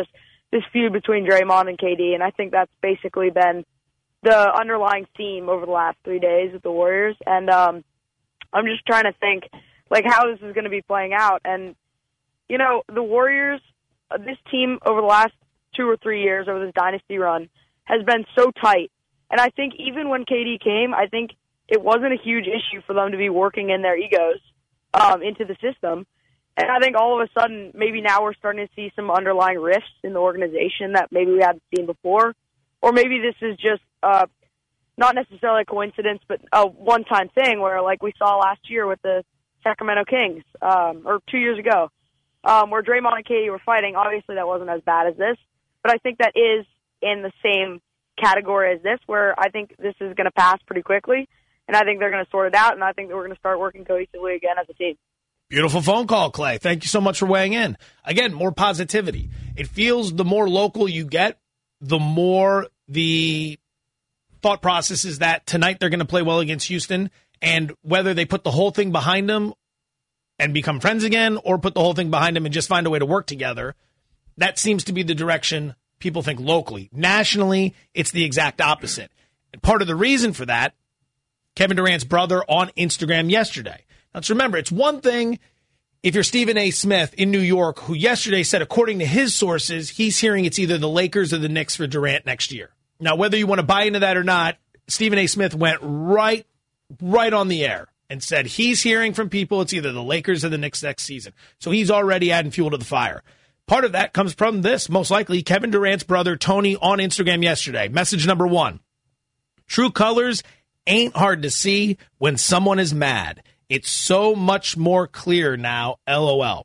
this feud between Draymond and K D, and I think that's basically been the underlying theme over the last three days with the Warriors. And um, I'm just trying to think, like, how this is going to be playing out. And, you know, the Warriors, uh, this team over the last two or three years, over this dynasty run, has been so tight. And I think even when K D came, I think it wasn't a huge issue for them to be working in their egos um, into the system. And I think all of a sudden, maybe now we're starting to see some underlying rifts in the organization that maybe we hadn't seen before. Or maybe this is just uh, not necessarily a coincidence, but a one-time thing where, like we saw last year with the Sacramento Kings, um, or two years ago, um, where Draymond and K D were fighting. Obviously, that wasn't as bad as this, but I think that is in the same category as this, where I think this is going to pass pretty quickly, and I think they're going to sort it out, and I think that we're going to start working cohesively again as a team. Beautiful phone call, Clay. Thank you so much for weighing in. Again, more positivity. It feels the more local you get, the more the thought process is that tonight they're going to play well against Houston, and whether they put the whole thing behind them and become friends again or put the whole thing behind them and just find a way to work together, that seems to be the direction people think locally. Nationally, it's the exact opposite. And part of the reason for that, Kevin Durant's brother on Instagram yesterday. Now, let's remember, it's one thing if you're Stephen A. Smith in New York, who yesterday said, according to his sources, he's hearing it's either the Lakers or the Knicks for Durant next year. Now, whether you want to buy into that or not, Stephen A. Smith went right, right on the air and said he's hearing from people it's either the Lakers or the Knicks next season. So he's already adding fuel to the fire. Part of that comes from this, most likely, Kevin Durant's brother, Tony, on Instagram yesterday. Message number one. True colors ain't hard to see when someone is mad. It's so much more clear now, LOL.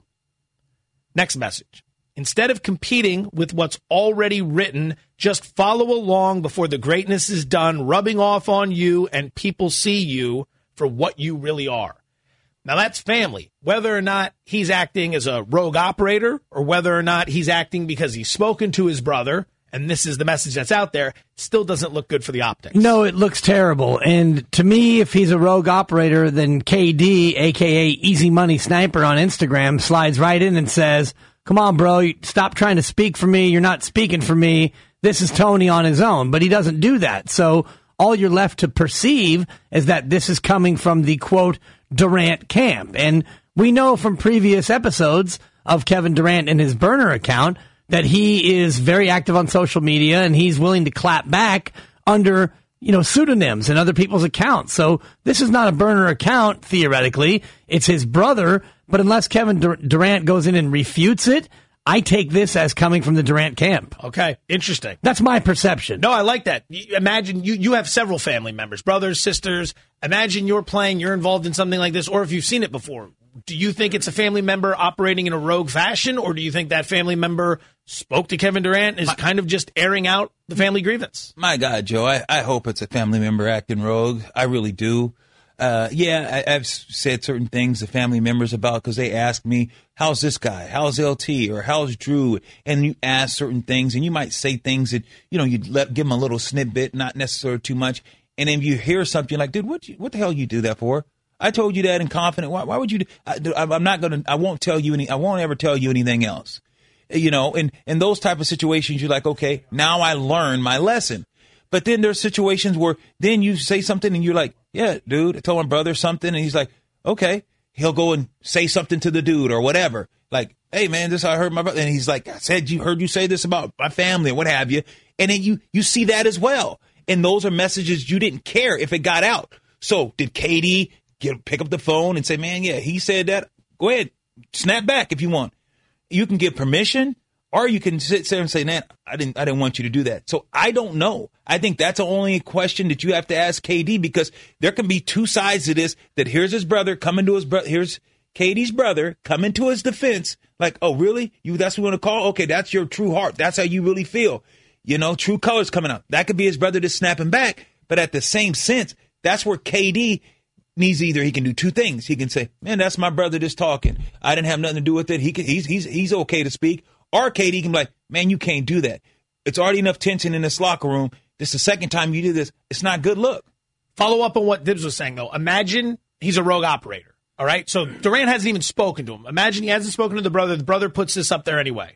Next message. Instead of competing with what's already written, just follow along before the greatness is done, rubbing off on you and people see you for what you really are. Now, that's family. Whether or not he's acting as a rogue operator or whether or not he's acting because he's spoken to his brother, and this is the message that's out there, still doesn't look good for the optics. No, it looks terrible. And to me, if he's a rogue operator, then K D, a k a. Easy Money Sniper on Instagram, slides right in and says, come on, bro, stop trying to speak for me. You're not speaking for me. This is Tony on his own. But he doesn't do that. So all you're left to perceive is that this is coming from the, quote, Durant camp. And we know from previous episodes of Kevin Durant and his burner account that he is very active on social media and he's willing to clap back under, you know, pseudonyms and other people's accounts. So this is not a burner account, theoretically. It's his brother. But unless Kevin Dur- Durant goes in and refutes it, I take this as coming from the Durant camp. Okay, interesting. That's my perception. No, I like that. Imagine you, you have several family members, brothers, sisters. Imagine you're playing, you're involved in something like this, or if you've seen it before. Do you think it's a family member operating in a rogue fashion, or do you think that family member spoke to Kevin Durant and is kind of just airing out the family grievance? My God, Joe, I, I hope it's a family member acting rogue. I really do. Uh, yeah, I, I've said certain things to family members about because they ask me, how's this guy? How's L T? Or how's Drew? And you ask certain things, and you might say things that, you know, you let give them a little snippet, not necessarily too much. And then you hear something like, dude, what, you, what the hell you do that for? I told you that in confidence. Why, why would you? Do, I, I'm not going to, I won't tell you any, I won't ever tell you anything else. You know, and in those type of situations, you're like, okay, now I learned my lesson. But then there's situations where then you say something and you're like, yeah, dude, I told my brother something. And he's like, okay, he'll go and say something to the dude or whatever. Like, hey, man, this I heard my brother. And he's like, I said, you heard you say this about my family or what have you. And then you, you see that as well. And those are messages you didn't care if it got out. So did K D get pick up the phone and say, man, yeah, he said that. Go ahead, snap back if you want. You can get permission. Or you can sit there and say, man, I didn't I didn't want you to do that. So I don't know. I think that's the only question that you have to ask K D, because there can be two sides to this, that here's his brother coming to his brother. Here's K D's brother coming to his defense. Like, oh, really? You that's what you want to call? Okay, that's your true heart. That's how you really feel. You know, true colors coming out. That could be his brother just snapping back. But at the same sense, that's where K D needs either he can do two things. He can say, man, that's my brother just talking. I didn't have nothing to do with it. He can, he's he's he's okay to speak. Or K D can be like, man, you can't do that. It's already enough tension in this locker room. This is the second time you do this. It's not a good look. Follow up on what Dibs was saying, though. Imagine he's a rogue operator, all right? So Durant hasn't even spoken to him. Imagine he hasn't spoken to the brother. The brother puts this up there anyway.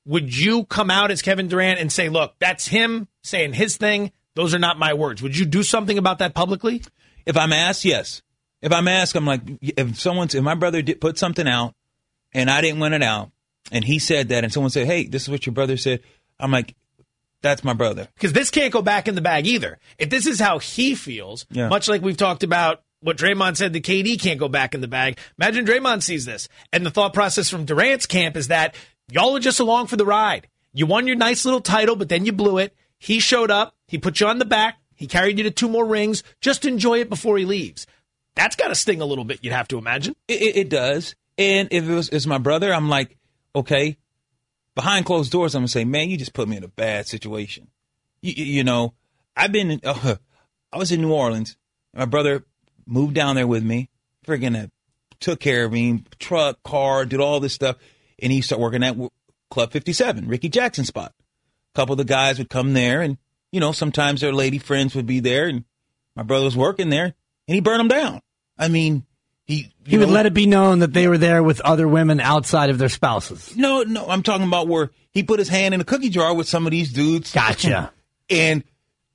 would you come out as Kevin Durant and say, look, that's him saying his thing. Those are not my words. Would you do something about that publicly? If I'm asked, yes. If I'm asked, I'm like, if someone's, if my brother did put something out and I didn't want it out and he said that and someone said, hey, this is what your brother said, I'm like, that's my brother. Because this can't go back in the bag either. If this is how he feels, yeah. much like we've talked about what Draymond said, the K D can't go back in the bag. Imagine Draymond sees this. And the thought process from Durant's camp is that y'all are just along for the ride. You won your nice little title, but then you blew it. He showed up. He put you on the back. He carried you to two more rings. Just enjoy it before he leaves. That's got to sting a little bit, you'd have to imagine. It, it, it does. And if it was it's my brother, I'm like, okay, behind closed doors, I'm going to say, man, you just put me in a bad situation. You, you know, I've been, in, uh, I was in New Orleans. My brother moved down there with me, friggin' took care of me, truck, car, did all this stuff. And he started working at Club fifty-seven, Ricky Jackson spot. A couple of the guys would come there and, you know, sometimes their lady friends would be there and my brother was working there and he burned them down. I mean, he... He would know, let it be known that they were there with other women outside of their spouses. No, no, I'm talking about where he put his hand in a cookie jar with some of these dudes. Gotcha. And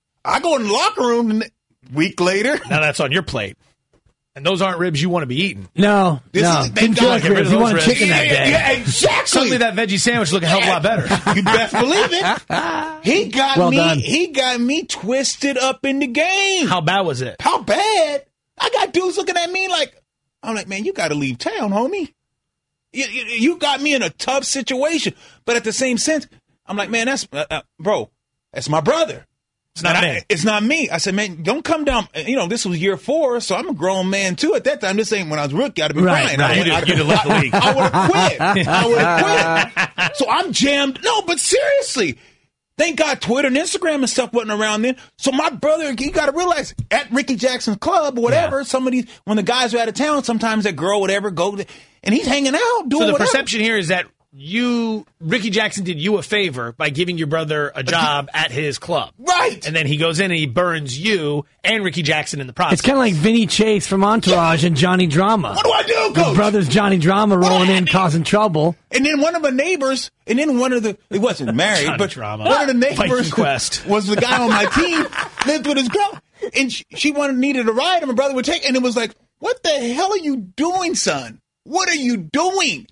I go in the locker room and a week later... Now that's on your plate. And those aren't ribs you want to be eating. No, this no. Is, thank God, get rid of you want ribs. chicken that day. Yeah, yeah, exactly. Suddenly that veggie sandwich look a hell of a lot better. You best believe it. He got well me. Done. He got me twisted up in the game. How bad was it? How bad? I got dudes looking at me like, I'm like, man, you got to leave town, homie. You, you, you got me in a tough situation. But at the same sense, I'm like, man, that's uh, uh, bro, that's my brother. It's not and me. I, it's not me. I said, man, don't come down. You know, this was year four, so I'm a grown man, too. At that time, this ain't when I was rookie. I'd have been right, crying. right. I would have left the league. I would have quit. I would have quit. So I'm jammed. No, but seriously, thank God Twitter and Instagram and stuff wasn't around then. So my brother, you got to realize, at Ricky Jackson's club or whatever, yeah. some of these, when the guys are out of town, sometimes that girl, whatever, go, to, and he's hanging out, doing So the whatever. perception here is that you, Ricky Jackson did you a favor by giving your brother a job at his club. Right. And then he goes in and he burns you and Ricky Jackson in the process. It's kind of like Vinny Chase from Entourage and Johnny Drama. What do I do, Coach? The brothers Johnny Drama rolling in, causing trouble. And then one of the neighbors, and then one of the, it wasn't married, but Drama. one of the neighbors Quest. was the guy on my team, lived with his girl. And she, she wanted, needed a ride, and my brother would take, and it was like, what the hell are you doing, son? What are you doing?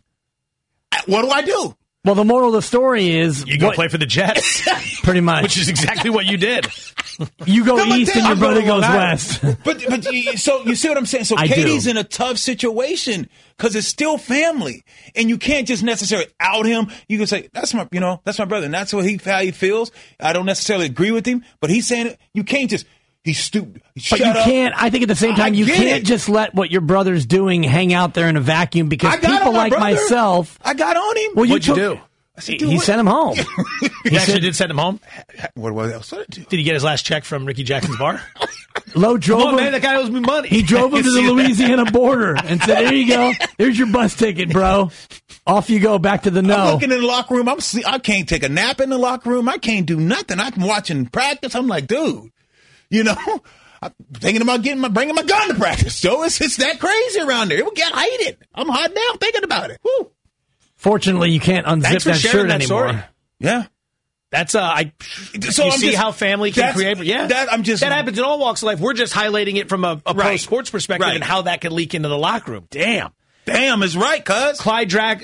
What do I do? Well, the moral of the story is... You go what, play for the Jets. Pretty much. Which is exactly what you did. You go no, east then, and your I'm brother going goes Long west. But, but you- so you see what I'm saying? So I Katie's do. in a tough situation because it's still family. And you can't just necessarily out him. You can say, that's my, you know, that's my brother. And that's what he, how he feels. I don't necessarily agree with him, but he's saying it. You can't just... He's stupid. But you Shut up. can't, I think at the same time, I you get can't it. just let what your brother's doing hang out there in a vacuum because I got people on my like brother. myself. I got on him. Well, you What'd you took- do? I said, He, dude, he what- sent him home. He actually did send him home. What, what else did I do? Did he get his last check from Ricky Jackson's bar? Lowe drove Come on, him. man, that guy owes me money. He drove him to the See that? Louisiana border and said, there you go. There's your bus ticket, bro. Off you go back to the I'm no. looking in the locker room. I'm sleep- I can't take a nap in the locker room. I can't do nothing. I'm watching practice. I'm like, dude, you know, I'm thinking about getting my bringing my gun to practice. So it's it's that crazy around there. It would get heated. I'm hot now thinking about it. Woo. Fortunately, you can't unzip Thanks for that sharing shirt that anymore. story. Yeah. That's uh, I. So you I'm see just- how family can that's- create. Yeah, that- I'm just- that happens in all walks of life. We're just highlighting it from a, a pro Right. sports perspective Right. and how that can leak into the locker room. Damn, Damn is right, cuz. Clyde Drax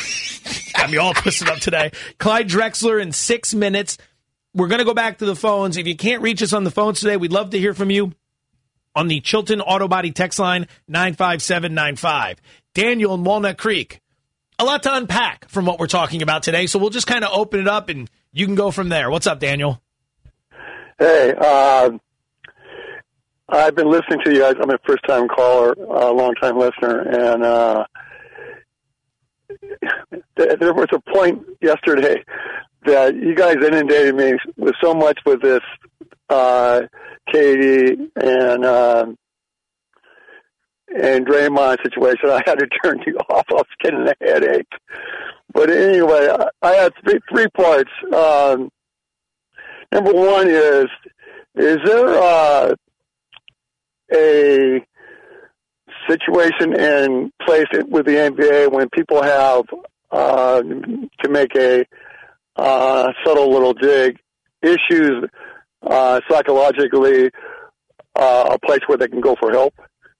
got me all twisted up today. Clyde Drexler in six minutes. We're going to go back to the phones. If you can't reach us on the phones today, we'd love to hear from you on the Chilton Auto Body text line nine five seven nine five. Daniel in Walnut Creek. A lot to unpack from what we're talking about today, so we'll just kind of open it up and you can go from there. What's up, Daniel? Hey, uh, I've been listening to you guys. I'm a first-time caller, a long-time listener, and uh, th- there was a point yesterday that you guys inundated me with so much with this uh, Katie and uh, and Draymond situation. I had to turn you off. I was getting a headache. But anyway, I, I had three, three parts. Um, number one is, is there uh, a situation in place with the N B A when people have uh, to make a uh, subtle little dig, issues uh, psychologically, uh, a place where they can go for help?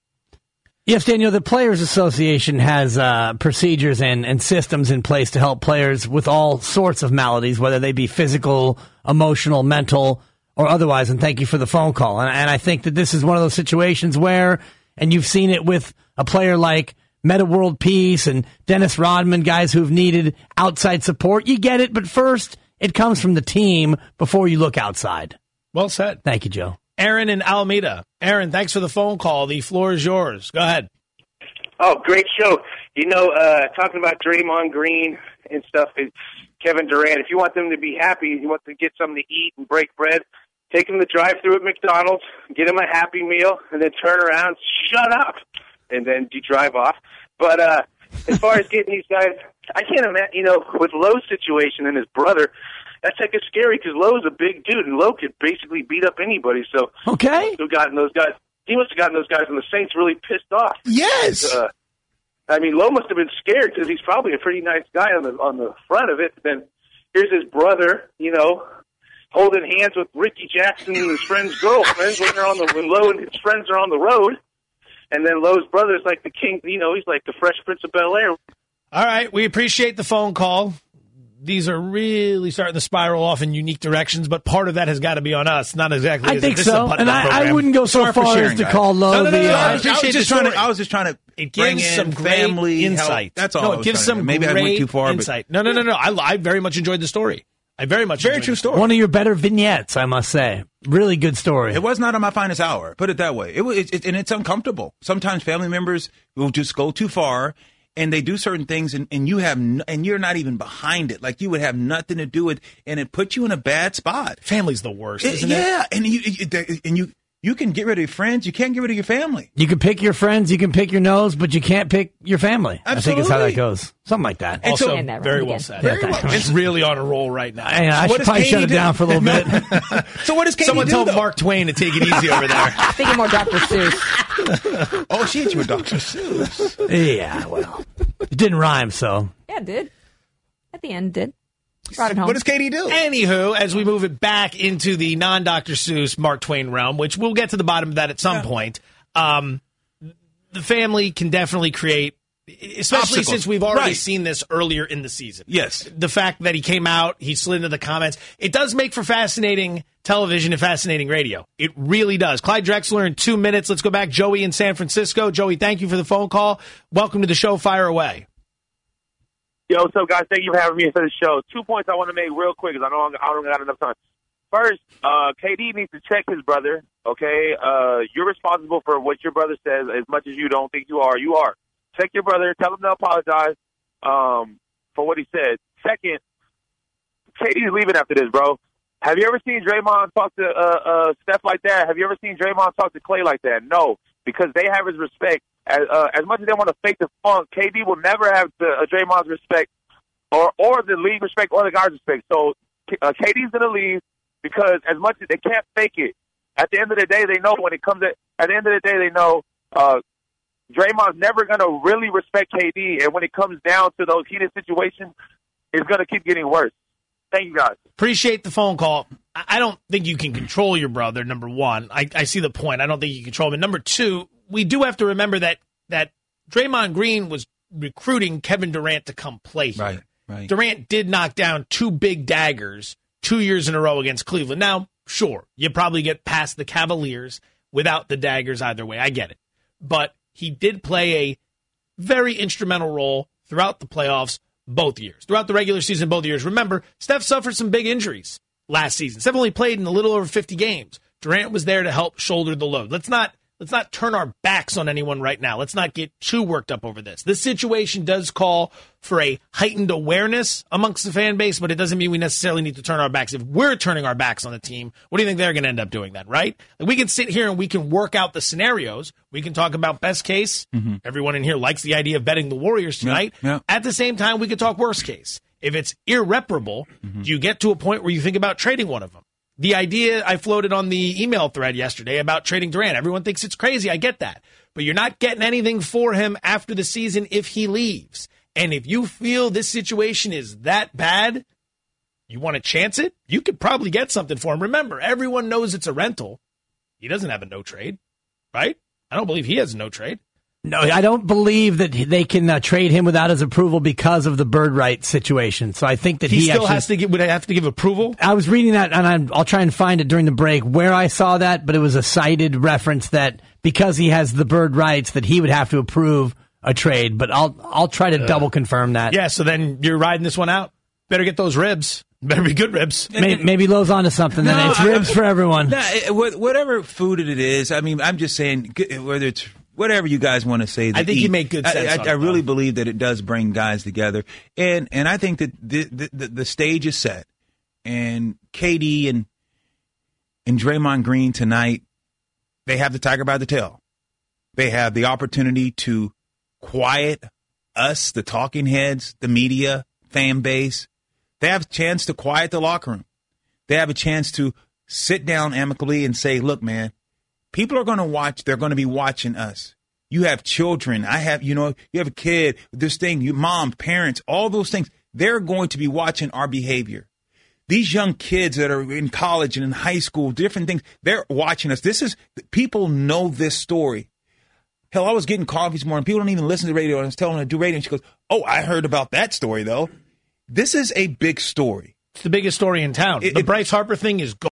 Yes, Daniel, the Players Association has uh, procedures and, and systems in place to help players with all sorts of maladies, whether they be physical, emotional, mental, or otherwise. And thank you for the phone call. And, and I think that this is one of those situations where, and you've seen it with a player like Meta World Peace and Dennis Rodman, guys who've needed outside support. You get it, but first, it comes from the team before you look outside. Well said. Thank you, Joe. Aaron in Alameda. Aaron, thanks for the phone call. The floor is yours. Go ahead. Oh, great show. You know, uh, talking about Draymond Green and stuff, it's Kevin Durant. If you want them to be happy, you want them to get something to eat and break bread, take them to drive-through at McDonald's, get them a Happy Meal, and then turn around, shut up, and then you drive off. But uh, as far as getting these guys, I can't imagine, you know, with Lowe's situation and his brother, that's like it's scary because Lowe's a big dude, and Lowe could basically beat up anybody. So okay, he must have gotten those guys. He must have gotten those guys, and the Saints really pissed off. Yes. Uh, I mean, Lowe must have been scared because he's probably a pretty nice guy on the on the front of it. Then here's his brother, you know, holding hands with Ricky Jackson and his friend's girlfriends when they're on the when Lowe and his friends are on the road. And then Lowe's brother is like the king, you know, he's like the Fresh Prince of Bel-Air. All right, we appreciate the phone call. These are really starting to spiral off in unique directions, but part of that has got to be on us, not exactly. I think this so, is a and I, I wouldn't go so Sorry for far sharing, as to guys. call Lowe No, no, no, the. no, uh, I appreciate I was just the trying to. story. I was just trying to. It bring gives in some great family insight. Help. That's all. No, I it was gives trying to some do. Maybe great I went too far. insight. No, no, no, no. I, I very much enjoyed the story. I very much Very enjoyed true the story. One of your better vignettes, I must say. Really good story. It was not on my finest hour. Put it that way. It was, it, it, and it's uncomfortable. Sometimes family members will just go too far, and they do certain things, and, and you have, n- and you're not even behind it. Like you would have nothing to do with, and it puts you in a bad spot. Family's the worst, It- isn't yeah, it? and you, you and you you can get rid of your friends. You can't get rid of your family. You can pick your friends, you can pick your nose, but you can't pick your family. I think is how that Absolutely. goes. Something like that. And Also, so- And that very round well again. said. Very well. It's really on a roll right now. And I What should does probably Katie shut it do? down for a little bit. So what does Katie Someone do, tell though? Mark Twain to take it easy over there. Thinking more Doctor Seuss. Oh, she hit you with Doctor Seuss. Yeah, well, it didn't rhyme, so. Yeah, it did. At the end, it did. Brought it home. What does Katie do? Anywho, as we move it back into the non-Doctor Seuss Mark Twain realm, which we'll get to the bottom of that at some Yeah. point, um, the family can definitely create, especially Obstacles. since we've already Right. seen this earlier in the season. Yes. The fact that he came out, he slid into the comments, it does make for fascinating television and fascinating radio. It really does. Clyde Drexler in two minutes. Let's go back. Joey in San Francisco. Joey, thank you for the phone call. Welcome to the show. Fire away. Yo, what's up, guys? Thank you for having me for the show. Two points I want to make real quick because I know I don't got enough time. First, uh, K D needs to check his brother, okay? Uh, you're responsible for what your brother says as much as you don't think you are. You are. Check your brother. Tell him to apologize um, for what he said. Second, K D's leaving after this, bro. Have you ever seen Draymond talk to uh, uh, Steph like that? Have you ever seen Draymond talk to Clay like that? No, because they have his respect. As, uh, as much as they want to fake the funk, K D will never have the, uh, Draymond's respect or, or the league respect or the guys' respect. So uh, K D's going to leave because as much as they can't fake it, at the end of the day, they know when it comes to, at the end of the day, they know uh, Draymond's never going to really respect K D. And when it comes down to those heated situations, it's going to keep getting worse. Thank you, guys. Appreciate the phone call. I I don't think you can control your brother, number one. I, I see the point. I don't think you control him. And number two, we do have to remember that that Draymond Green was recruiting Kevin Durant to come play here. Right, right. Durant did knock down two big daggers two years in a row against Cleveland. Now, sure, you probably get past the Cavaliers without the daggers either way. I get it. But he did play a very instrumental role throughout the playoffs both years. Throughout the regular season both years. Remember, Steph suffered some big injuries last season. Steph only played in a little over fifty games. Durant was there to help shoulder the load. Let's not let's not turn our backs on anyone right now. Let's not get too worked up over this. This situation does call for a heightened awareness amongst the fan base, but it doesn't mean we necessarily need to turn our backs. If we're turning our backs on the team, what do you think they're going to end up doing then, right? Like we can sit here and we can work out the scenarios. We can talk about best case. Mm-hmm. Everyone in here likes the idea of betting the Warriors tonight. Yeah, yeah. At the same time, we could talk worst case. If it's irreparable, Mm-hmm. do you get to a point where you think about trading one of them? The idea I floated on the email thread yesterday about trading Durant, everyone thinks it's crazy. I get that. But you're not getting anything for him after the season if he leaves. And if you feel this situation is that bad, You want to chance it? You could probably get something for him. Remember, everyone knows it's a rental. He doesn't have a no trade, right? I don't believe he has a no trade. No, I don't believe that they can uh, trade him without his approval because of the bird rights situation. So I think that he, he still actually, has to give, would have to give approval. I was reading that, and I'm, I'll try and find it during the break where I saw that, but it was a cited reference that because he has the bird rights, that he would have to approve a trade. But I'll I'll try to uh, double confirm that. Yeah. So then you're riding this one out. Better get those ribs. Better be good ribs. Maybe, maybe Lowe's onto something. Then no, it's ribs I, for everyone. No, whatever food it is. I mean, I'm just saying whether it's. Whatever you guys want to say. I think eat. you make good sense. I, I, I really believe that it does bring guys together, and and I think that the the, the, the stage is set, and K D and and Draymond Green tonight, they have the tiger by the tail. They have the opportunity to quiet us, the talking heads, the media, fan base. They have a chance to quiet the locker room. They have a chance to sit down amicably and say, "Look, man. People are going to watch. They're going to be watching us. You have children. I have, you know, you have a kid, this thing, your mom, parents, all those things. They're going to be watching our behavior. These young kids that are in college and in high school, different things, they're watching us. This is, people know this story. Hell, I was getting coffee this morning. People don't even listen to radio. And I was telling her to do radio. And she goes, oh, I heard about that story, though. This is a big story. It's the biggest story in town. It, the it, Bryce Harper thing is gold.